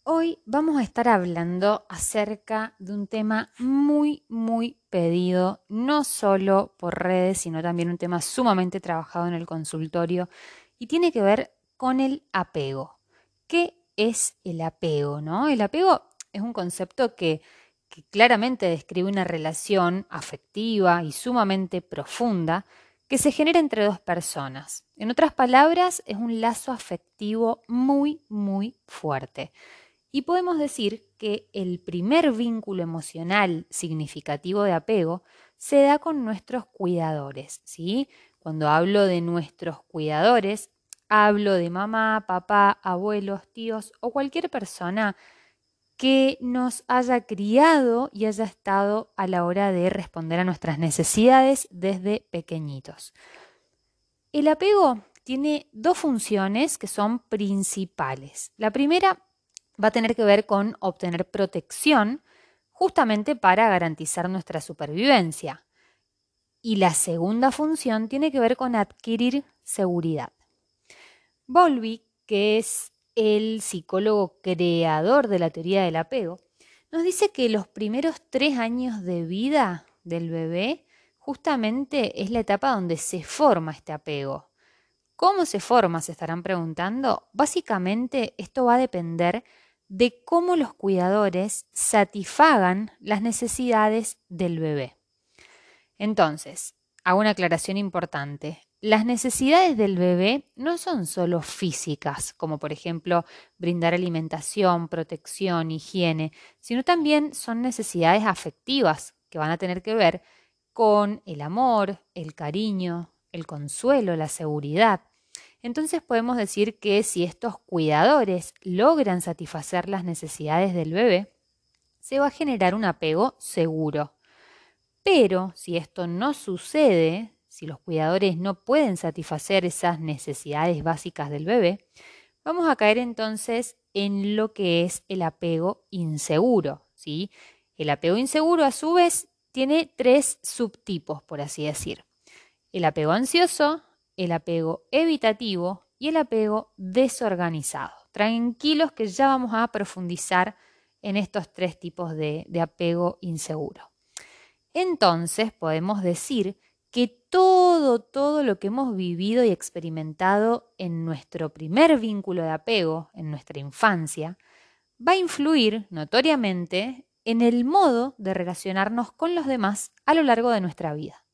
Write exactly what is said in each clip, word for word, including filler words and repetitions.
Hoy vamos a estar hablando acerca de un tema muy, muy pedido, no solo por redes, sino también un tema sumamente trabajado en el consultorio y tiene que ver con el apego. ¿Qué es el apego, no? El apego es un concepto que, que claramente describe una relación afectiva y sumamente profunda que se genera entre dos personas. En otras palabras, es un lazo afectivo muy, muy fuerte. Y podemos decir que el primer vínculo emocional significativo de apego se da con nuestros cuidadores, ¿sí? Cuando hablo de nuestros cuidadores, hablo de mamá, papá, abuelos, tíos o cualquier persona que nos haya criado y haya estado a la hora de responder a nuestras necesidades desde pequeñitos. El apego tiene dos funciones que son principales. La primera va a tener que ver con obtener protección justamente para garantizar nuestra supervivencia. Y la segunda función tiene que ver con adquirir seguridad. Bowlby, que es el psicólogo creador de la teoría del apego, nos dice que los primeros tres años de vida del bebé justamente es la etapa donde se forma este apego. ¿Cómo se forma? Se estarán preguntando. Básicamente esto va a depender de cómo los cuidadores satisfagan las necesidades del bebé. Entonces, hago una aclaración importante. Las necesidades del bebé no son solo físicas, como por ejemplo brindar alimentación, protección, higiene, sino también son necesidades afectivas que van a tener que ver con el amor, el cariño, el consuelo, la seguridad. Entonces podemos decir que si estos cuidadores logran satisfacer las necesidades del bebé, se va a generar un apego seguro. Pero si esto no sucede, si los cuidadores no pueden satisfacer esas necesidades básicas del bebé, vamos a caer entonces en lo que es el apego inseguro, ¿sí? El apego inseguro a su vez tiene tres subtipos, por así decir. El apego ansioso, el apego evitativo y el apego desorganizado. Tranquilos que ya vamos a profundizar en estos tres tipos de, de apego inseguro. Entonces podemos decir que todo, todo lo que hemos vivido y experimentado en nuestro primer vínculo de apego, en nuestra infancia, va a influir notoriamente en el modo de relacionarnos con los demás a lo largo de nuestra vida.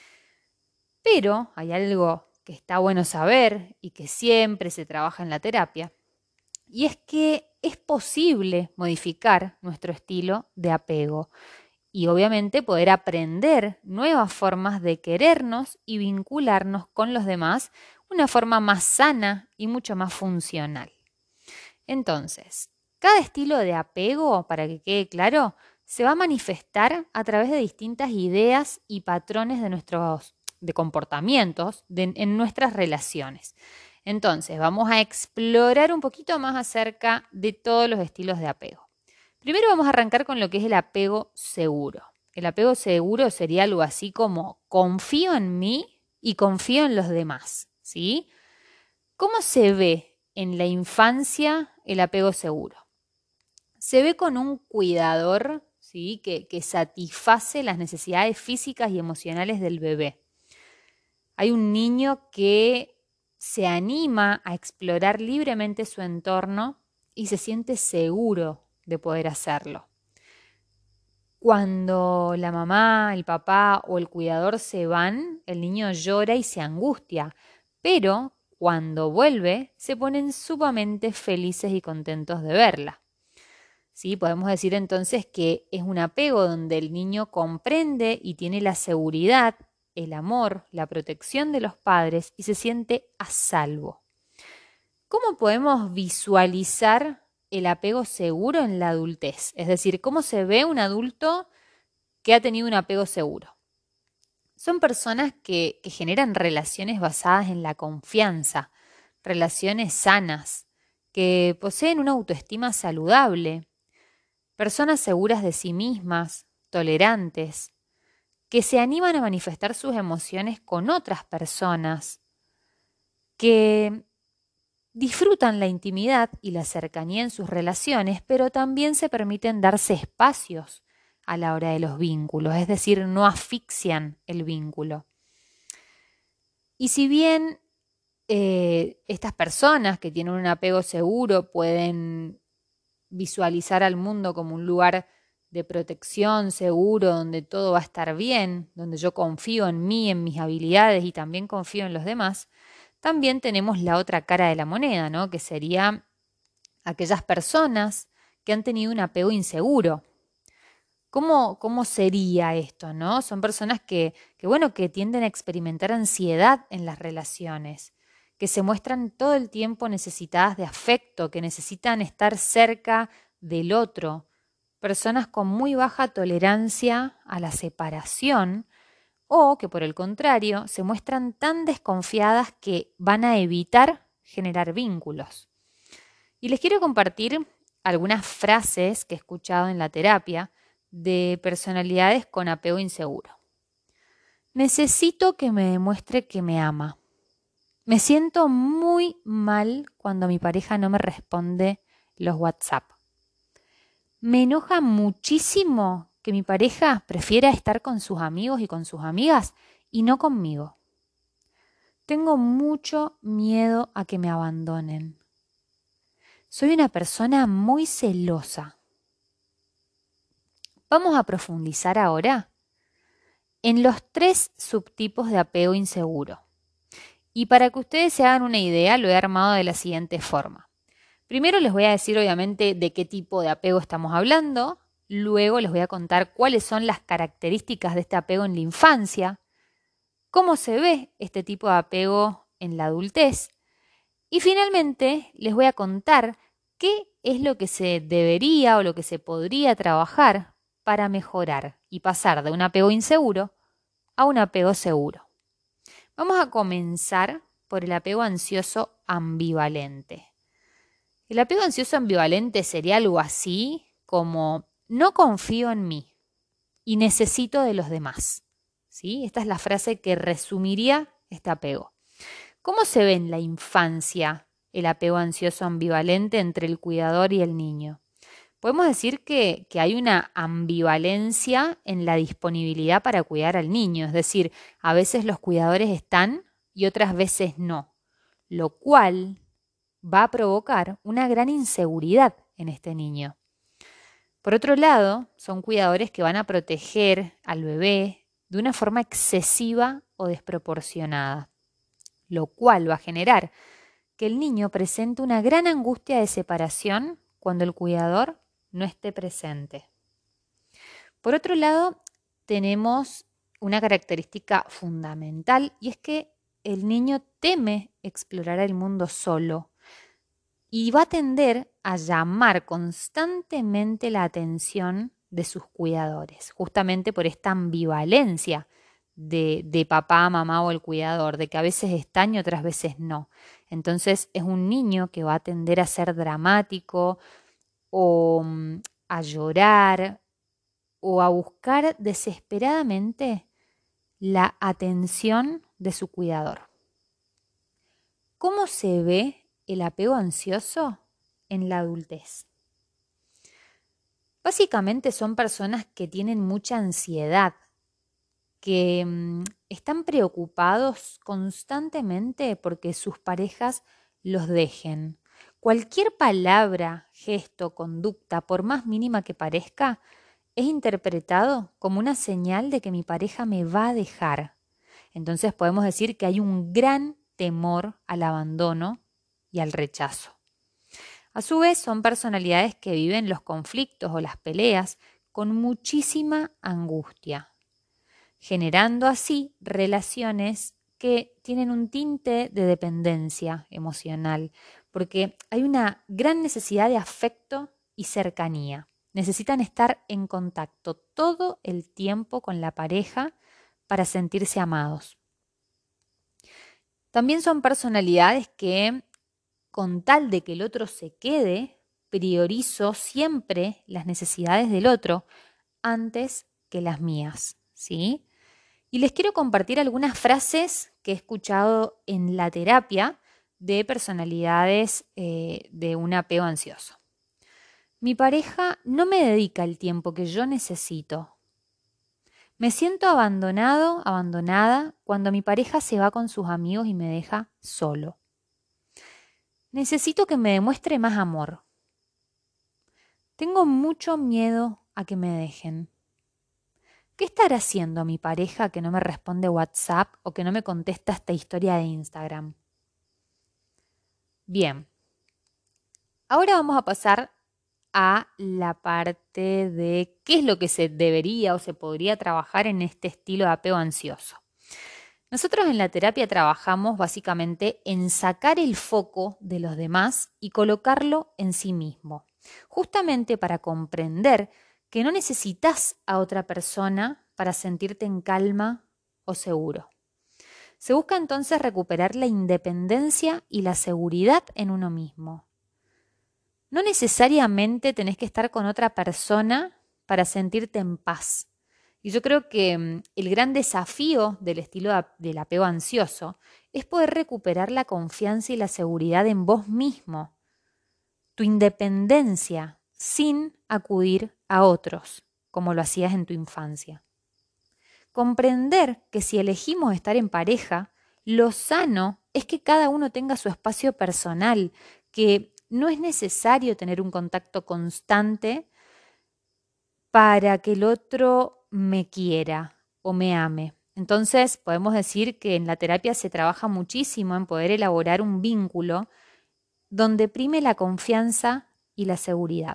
Pero hay algo que está bueno saber y que siempre se trabaja en la terapia, y es que es posible modificar nuestro estilo de apego y obviamente poder aprender nuevas formas de querernos y vincularnos con los demás, una forma más sana y mucho más funcional. Entonces, cada estilo de apego, para que quede claro, se va a manifestar a través de distintas ideas y patrones de nuestros de comportamientos de, en nuestras relaciones. Entonces, vamos a explorar un poquito más acerca de todos los estilos de apego. Primero vamos a arrancar con lo que es el apego seguro. El apego seguro sería algo así como confío en mí y confío en los demás, ¿sí? ¿Cómo se ve en la infancia el apego seguro? Se ve con un cuidador, ¿sí? que, que satisface las necesidades físicas y emocionales del bebé. Hay un niño que se anima a explorar libremente su entorno y se siente seguro de poder hacerlo. Cuando la mamá, el papá o el cuidador se van, el niño llora y se angustia, pero cuando vuelve se ponen sumamente felices y contentos de verla. ¿Sí? Podemos decir entonces que es un apego donde el niño comprende y tiene la seguridad, el amor, la protección de los padres y se siente a salvo. ¿Cómo podemos visualizar el apego seguro en la adultez? Es decir, ¿cómo se ve un adulto que ha tenido un apego seguro? Son personas que, que generan relaciones basadas en la confianza, relaciones sanas, que poseen una autoestima saludable, personas seguras de sí mismas, tolerantes, que se animan a manifestar sus emociones con otras personas, que disfrutan la intimidad y la cercanía en sus relaciones, pero también se permiten darse espacios a la hora de los vínculos, es decir, no asfixian el vínculo. Y si bien eh, estas personas que tienen un apego seguro pueden visualizar al mundo como un lugar de protección seguro, donde todo va a estar bien, donde yo confío en mí, en mis habilidades y también confío en los demás, también tenemos la otra cara de la moneda, ¿no? Que sería aquellas personas que han tenido un apego inseguro. ¿Cómo, cómo sería esto, no? Son personas que, que, bueno, que tienden a experimentar ansiedad en las relaciones, que se muestran todo el tiempo necesitadas de afecto, que necesitan estar cerca del otro. Personas con muy baja tolerancia a la separación o que, por el contrario, se muestran tan desconfiadas que van a evitar generar vínculos. Y les quiero compartir algunas frases que he escuchado en la terapia de personalidades con apego inseguro. Necesito que me demuestre que me ama. Me siento muy mal cuando mi pareja no me responde los WhatsApp. Me enoja muchísimo que mi pareja prefiera estar con sus amigos y con sus amigas y no conmigo. Tengo mucho miedo a que me abandonen. Soy una persona muy celosa. Vamos a profundizar ahora en los tres subtipos de apego inseguro. Y para que ustedes se hagan una idea, lo he armado de la siguiente forma. Primero les voy a decir obviamente de qué tipo de apego estamos hablando. Luego les voy a contar cuáles son las características de este apego en la infancia. Cómo se ve este tipo de apego en la adultez. Y finalmente les voy a contar qué es lo que se debería o lo que se podría trabajar para mejorar y pasar de un apego inseguro a un apego seguro. Vamos a comenzar por el apego ansioso ambivalente. El apego ansioso ambivalente sería algo así como no confío en mí y necesito de los demás. ¿Sí? Esta es la frase que resumiría este apego. ¿Cómo se ve en la infancia el apego ansioso ambivalente entre el cuidador y el niño? Podemos decir que, que hay una ambivalencia en la disponibilidad para cuidar al niño, es decir, a veces los cuidadores están y otras veces no, lo cual va a provocar una gran inseguridad en este niño. Por otro lado, son cuidadores que van a proteger al bebé de una forma excesiva o desproporcionada, lo cual va a generar que el niño presente una gran angustia de separación cuando el cuidador no esté presente. Por otro lado, tenemos una característica fundamental y es que el niño teme explorar el mundo solo y va a tender a llamar constantemente la atención de sus cuidadores, justamente por esta ambivalencia de, de papá, mamá o el cuidador, de que a veces están y otras veces no. Entonces es un niño que va a tender a ser dramático o mm, a llorar o a buscar desesperadamente la atención de su cuidador. ¿Cómo se ve el apego ansioso en la adultez? Básicamente son personas que tienen mucha ansiedad, que mmm, están preocupados constantemente porque sus parejas los dejen. Cualquier palabra, gesto, conducta, por más mínima que parezca, es interpretado como una señal de que mi pareja me va a dejar. Entonces podemos decir que hay un gran temor al abandono y al rechazo. A su vez, son personalidades que viven los conflictos o las peleas con muchísima angustia, generando así relaciones que tienen un tinte de dependencia emocional, porque hay una gran necesidad de afecto y cercanía. Necesitan estar en contacto todo el tiempo con la pareja para sentirse amados. También son personalidades que, con tal de que el otro se quede, priorizo siempre las necesidades del otro antes que las mías, ¿sí? Y les quiero compartir algunas frases que he escuchado en la terapia de personalidades eh, de un apego ansioso. Mi pareja no me dedica el tiempo que yo necesito. Me siento abandonado, abandonada cuando mi pareja se va con sus amigos y me deja solo. Necesito que me demuestre más amor. Tengo mucho miedo a que me dejen. ¿Qué estará haciendo mi pareja que no me responde WhatsApp o que no me contesta esta historia de Instagram? Bien, ahora vamos a pasar a la parte de qué es lo que se debería o se podría trabajar en este estilo de apego ansioso. Nosotros en la terapia trabajamos básicamente en sacar el foco de los demás y colocarlo en sí mismo, justamente para comprender que no necesitas a otra persona para sentirte en calma o seguro. Se busca entonces recuperar la independencia y la seguridad en uno mismo. No necesariamente tenés que estar con otra persona para sentirte en paz. Y yo creo que mm, el gran desafío del estilo de, del apego ansioso es poder recuperar la confianza y la seguridad en vos mismo, tu independencia, sin acudir a otros, como lo hacías en tu infancia. Comprender que si elegimos estar en pareja, lo sano es que cada uno tenga su espacio personal, que no es necesario tener un contacto constante para que el otro me quiera o me ame. Entonces, podemos decir que en la terapia se trabaja muchísimo en poder elaborar un vínculo donde prime la confianza y la seguridad.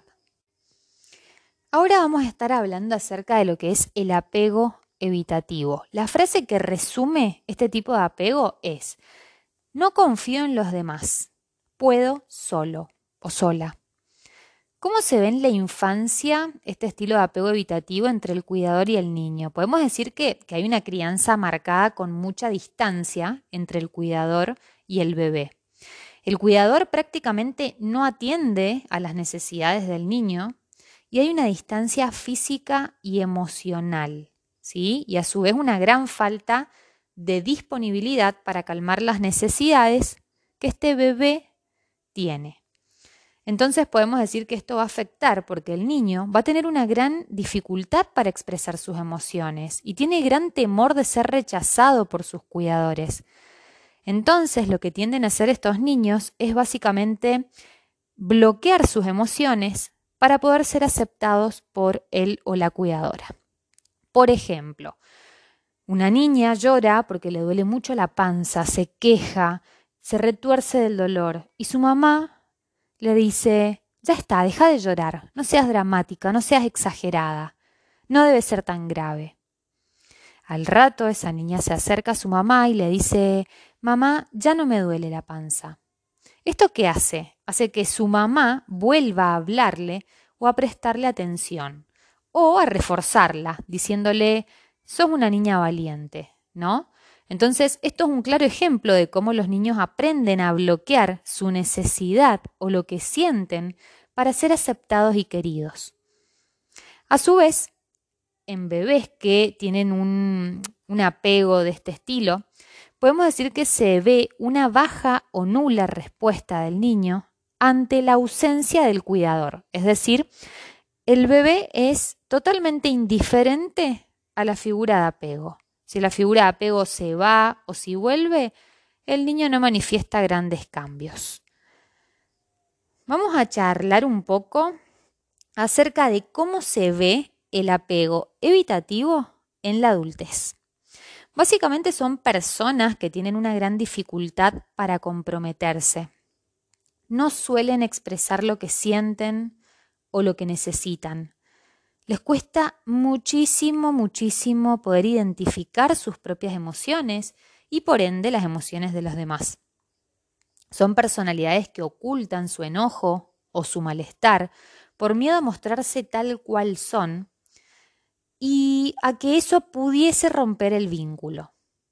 Ahora vamos a estar hablando acerca de lo que es el apego evitativo. La frase que resume este tipo de apego es: no confío en los demás, puedo solo o sola. ¿Cómo se ve en la infancia este estilo de apego evitativo entre el cuidador y el niño? Podemos decir que, que hay una crianza marcada con mucha distancia entre el cuidador y el bebé. El cuidador prácticamente no atiende a las necesidades del niño y hay una distancia física y emocional, ¿sí? Y a su vez una gran falta de disponibilidad para calmar las necesidades que este bebé tiene. Entonces podemos decir que esto va a afectar porque el niño va a tener una gran dificultad para expresar sus emociones y tiene gran temor de ser rechazado por sus cuidadores. Entonces lo que tienden a hacer estos niños es básicamente bloquear sus emociones para poder ser aceptados por él o la cuidadora. Por ejemplo, una niña llora porque le duele mucho la panza, se queja, se retuerce del dolor y su mamá le dice: ya está, deja de llorar, no seas dramática, no seas exagerada, no debe ser tan grave. Al rato esa niña se acerca a su mamá y le dice: mamá, ya no me duele la panza. ¿Esto qué hace? Hace que su mamá vuelva a hablarle o a prestarle atención o a reforzarla, diciéndole: sos una niña valiente, ¿no? Entonces, esto es un claro ejemplo de cómo los niños aprenden a bloquear su necesidad o lo que sienten para ser aceptados y queridos. A su vez, en bebés que tienen un, un apego de este estilo, podemos decir que se ve una baja o nula respuesta del niño ante la ausencia del cuidador. Es decir, el bebé es totalmente indiferente a la figura de apego. Si la figura de apego se va o si vuelve, el niño no manifiesta grandes cambios. Vamos a charlar un poco acerca de cómo se ve el apego evitativo en la adultez. Básicamente son personas que tienen una gran dificultad para comprometerse. No suelen expresar lo que sienten o lo que necesitan. Les cuesta muchísimo, muchísimo poder identificar sus propias emociones y por ende las emociones de los demás. Son personalidades que ocultan su enojo o su malestar por miedo a mostrarse tal cual son y a que eso pudiese romper el vínculo.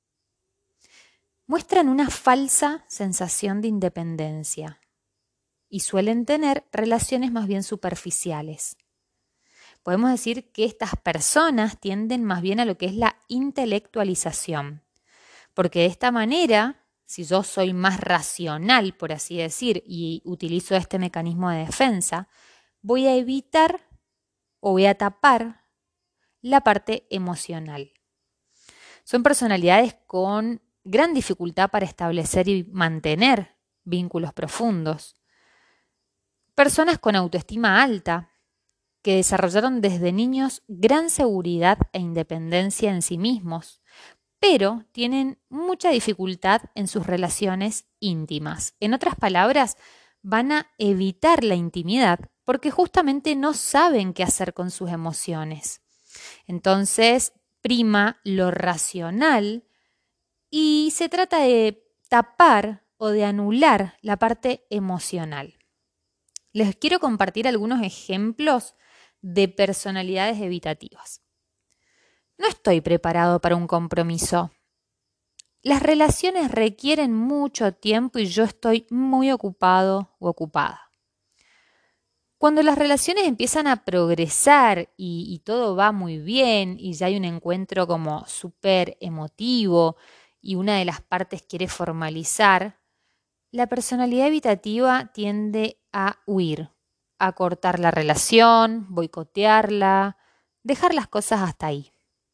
Muestran una falsa sensación de independencia y suelen tener relaciones más bien superficiales. Podemos decir que estas personas tienden más bien a lo que es la intelectualización, porque de esta manera si yo soy más racional, por así decir, y utilizo este mecanismo de defensa, voy a evitar o voy a tapar la parte emocional. Son personalidades con gran dificultad para establecer y mantener vínculos profundos. Personas con autoestima alta, que desarrollaron desde niños gran seguridad e independencia en sí mismos, pero tienen mucha dificultad en sus relaciones íntimas. En otras palabras, van a evitar la intimidad porque justamente no saben qué hacer con sus emociones. Entonces, prima lo racional y se trata de tapar o de anular la parte emocional. Les quiero compartir algunos ejemplos de personalidades evitativas. No estoy preparado para un compromiso. Las relaciones requieren mucho tiempo y yo estoy muy ocupado o ocupada. Cuando las relaciones empiezan a progresar y, y todo va muy bien y ya hay un encuentro como súper emotivo y una de las partes quiere formalizar, la personalidad evitativa tiende a huir, a cortar la relación, boicotearla, dejar las cosas hasta ahí.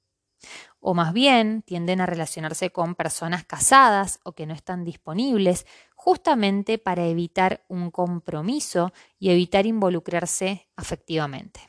O más bien tienden a relacionarse con personas casadas o que no están disponibles justamente para evitar un compromiso y evitar involucrarse afectivamente.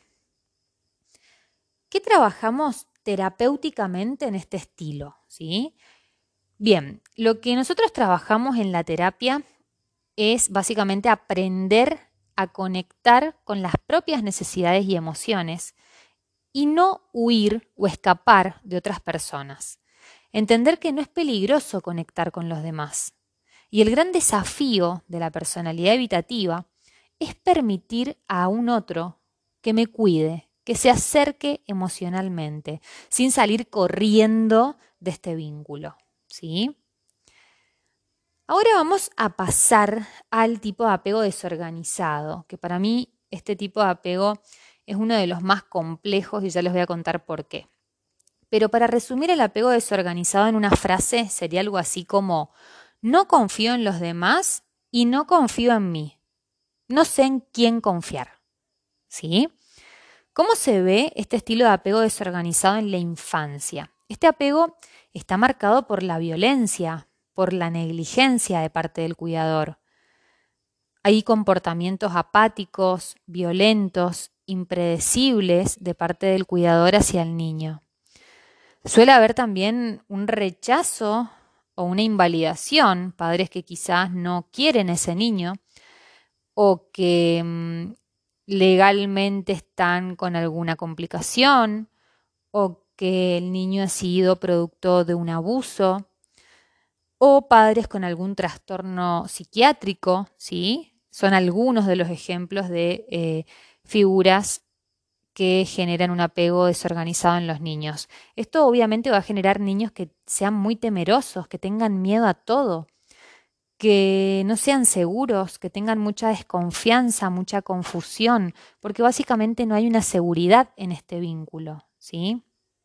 ¿Qué trabajamos terapéuticamente en este estilo? ¿Sí? Bien, lo que nosotros trabajamos en la terapia es básicamente aprender a conectar con las propias necesidades y emociones y no huir o escapar de otras personas. Entender que no es peligroso conectar con los demás. Y el gran desafío de la personalidad evitativa es permitir a un otro que me cuide, que se acerque emocionalmente, sin salir corriendo de este vínculo, ¿sí? Ahora vamos a pasar al tipo de apego desorganizado, que para mí este tipo de apego es uno de los más complejos y ya les voy a contar por qué. Pero para resumir el apego desorganizado en una frase sería algo así como: no confío en los demás y no confío en mí. No sé en quién confiar. ¿Sí? ¿Cómo se ve este estilo de apego desorganizado en la infancia? Este apego está marcado por la violencia, por la negligencia de parte del cuidador. Hay comportamientos apáticos, violentos, impredecibles de parte del cuidador hacia el niño. Suele haber también un rechazo o una invalidación, padres que quizás no quieren a ese niño o que mmm, legalmente están con alguna complicación o que el niño ha sido producto de un abuso o padres con algún trastorno psiquiátrico, ¿sí? Son algunos de los ejemplos de eh, figuras que generan un apego desorganizado en los niños. Esto obviamente va a generar niños que sean muy temerosos, que tengan miedo a todo, que no sean seguros, que tengan mucha desconfianza, mucha confusión, porque básicamente no hay una seguridad en este vínculo, ¿sí?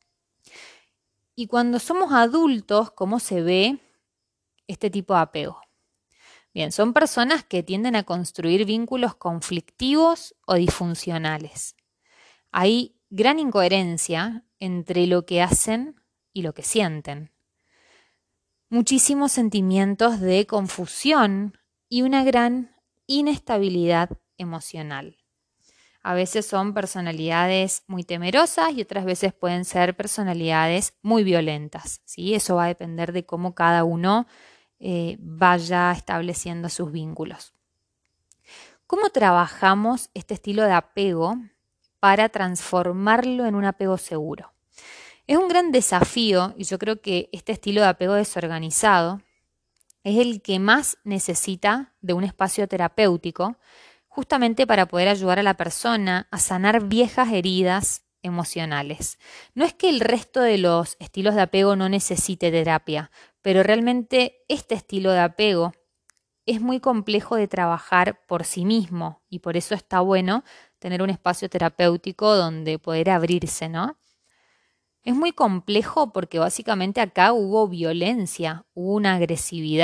Y cuando somos adultos, ¿cómo se ve este tipo de apego? Bien, son personas que tienden a construir vínculos conflictivos o disfuncionales. Hay gran incoherencia entre lo que hacen y lo que sienten. Muchísimos sentimientos de confusión y una gran inestabilidad emocional. A veces son personalidades muy temerosas y otras veces pueden ser personalidades muy violentas, ¿sí? Eso va a depender de cómo cada uno eh, vaya estableciendo sus vínculos. ¿Cómo trabajamos este estilo de apego para transformarlo en un apego seguro? Es un gran desafío y yo creo que este estilo de apego desorganizado es el que más necesita de un espacio terapéutico, justamente para poder ayudar a la persona a sanar viejas heridas emocionales. No es que el resto de los estilos de apego no necesite terapia, pero realmente este estilo de apego es muy complejo de trabajar por sí mismo y por eso está bueno tener un espacio terapéutico donde poder abrirse, ¿no? Es muy complejo porque básicamente acá hubo violencia, hubo una agresividad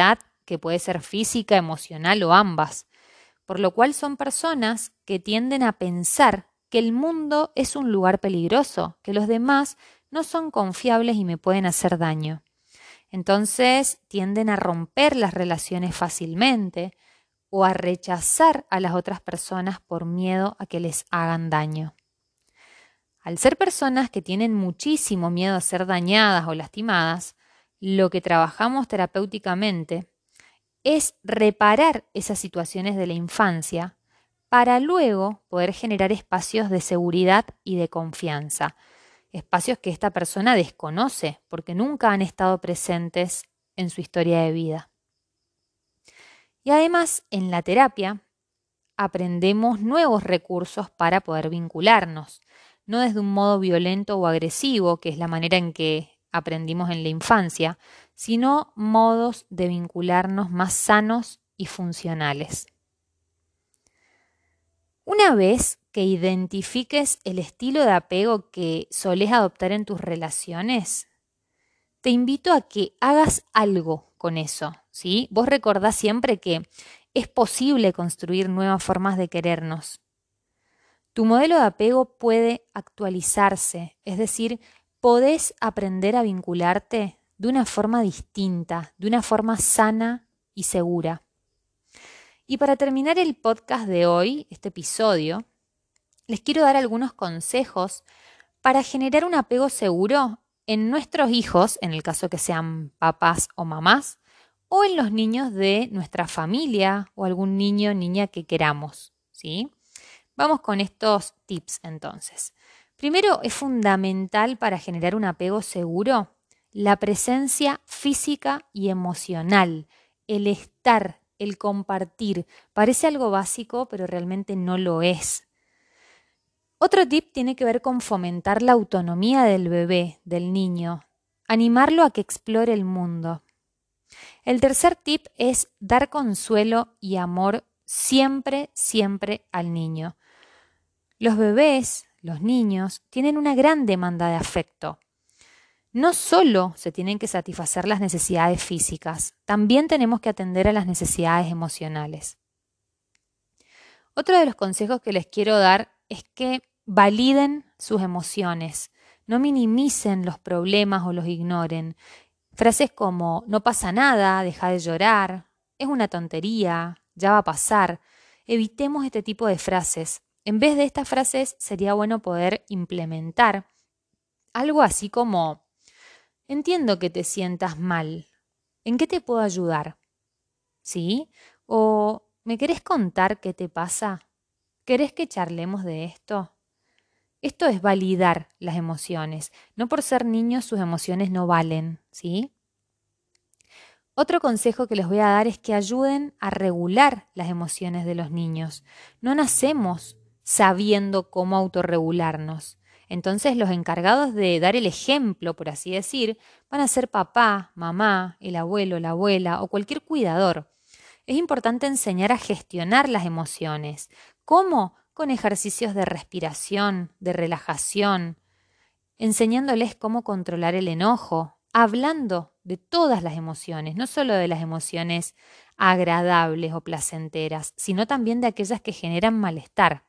que puede ser física, emocional o ambas, por lo cual son personas que tienden a pensar que el mundo es un lugar peligroso, que los demás no son confiables y me pueden hacer daño. Entonces tienden a romper las relaciones fácilmente o a rechazar a las otras personas por miedo a que les hagan daño. Al ser personas que tienen muchísimo miedo a ser dañadas o lastimadas, lo que trabajamos terapéuticamente es reparar esas situaciones de la infancia para luego poder generar espacios de seguridad y de confianza, espacios que esta persona desconoce porque nunca han estado presentes en su historia de vida. Y además, en la terapia aprendemos nuevos recursos para poder vincularnos, no desde un modo violento o agresivo, que es la manera en que aprendimos en la infancia, sino modos de vincularnos más sanos y funcionales. Una vez que identifiques el estilo de apego que solés adoptar en tus relaciones, te invito a que hagas algo con eso, ¿sí? Vos recordá siempre que es posible construir nuevas formas de querernos. Tu modelo de apego puede actualizarse, es decir, podés aprender a vincularte de una forma distinta, de una forma sana y segura. Y para terminar el podcast de hoy, este episodio, les quiero dar algunos consejos para generar un apego seguro en nuestros hijos, en el caso que sean papás o mamás, o en los niños de nuestra familia o algún niño o niña que queramos, ¿sí? Vamos con estos tips entonces. Primero, es fundamental para generar un apego seguro la presencia física y emocional, el estar, el compartir. Parece algo básico, pero realmente no lo es. Otro tip tiene que ver con fomentar la autonomía del bebé, del niño, animarlo a que explore el mundo. El tercer tip es dar consuelo y amor siempre, siempre al niño. Los bebés, los niños, tienen una gran demanda de afecto. No solo se tienen que satisfacer las necesidades físicas, también tenemos que atender a las necesidades emocionales. Otro de los consejos que les quiero dar es que validen sus emociones, no minimicen los problemas o los ignoren. Frases como no pasa nada, deja de llorar, es una tontería, ya va a pasar. Evitemos este tipo de frases. En vez de estas frases sería bueno poder implementar algo así como entiendo que te sientas mal, ¿en qué te puedo ayudar? ¿Sí? O ¿me querés contar qué te pasa? ¿Querés que charlemos de esto? Esto es validar las emociones. No por ser niños sus emociones no valen, ¿sí? Otro consejo que les voy a dar es que ayuden a regular las emociones de los niños. No nacemos sabiendo cómo autorregularnos. Entonces los encargados de dar el ejemplo, por así decir, van a ser papá, mamá, el abuelo, la abuela o cualquier cuidador. Es importante enseñar a gestionar las emociones. ¿Cómo? Con ejercicios de respiración, de relajación, enseñándoles cómo controlar el enojo, hablando de todas las emociones, no solo de las emociones agradables o placenteras, sino también de aquellas que generan malestar.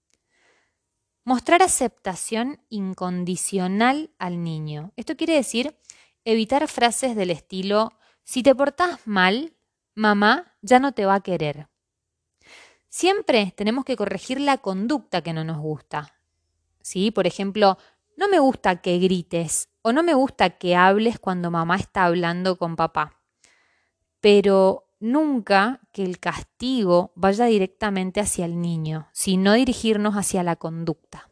Mostrar aceptación incondicional al niño. Esto quiere decir evitar frases del estilo, si te portás mal, mamá ya no te va a querer. Siempre tenemos que corregir la conducta que no nos gusta. ¿Sí? Por ejemplo, no me gusta que grites o no me gusta que hables cuando mamá está hablando con papá. Pero nunca que el castigo vaya directamente hacia el niño, sino dirigirnos hacia la conducta.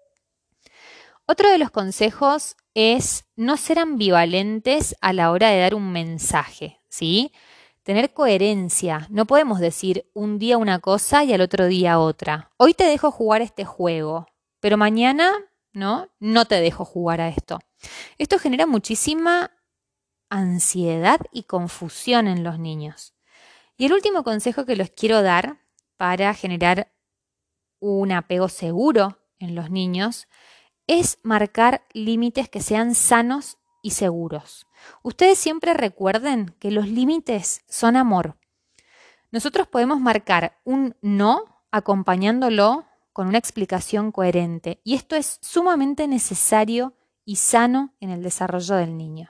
Otro de los consejos es no ser ambivalentes a la hora de dar un mensaje, ¿sí? Tener coherencia. No podemos decir un día una cosa y al otro día otra. Hoy te dejo jugar este juego, pero mañana, ¿no? No te dejo jugar a esto. Esto genera muchísima ansiedad y confusión en los niños. Y el último consejo que les quiero dar para generar un apego seguro en los niños es marcar límites que sean sanos y seguros. Ustedes siempre recuerden que los límites son amor. Nosotros podemos marcar un no acompañándolo con una explicación coherente y esto es sumamente necesario y sano en el desarrollo del niño.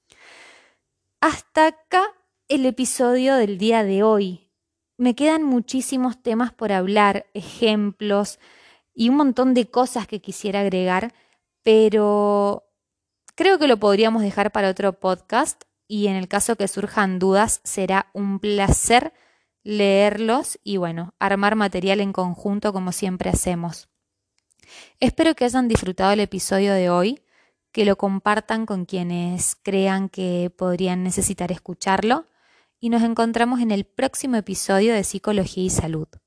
Hasta acá el episodio del día de hoy. Me quedan muchísimos temas por hablar, ejemplos y un montón de cosas que quisiera agregar, pero creo que lo podríamos dejar para otro podcast y en el caso que surjan dudas será un placer leerlos y bueno, armar material en conjunto como siempre hacemos. Espero que hayan disfrutado el episodio de hoy, que lo compartan con quienes crean que podrían necesitar escucharlo y nos encontramos en el próximo episodio de Psicología y Salud.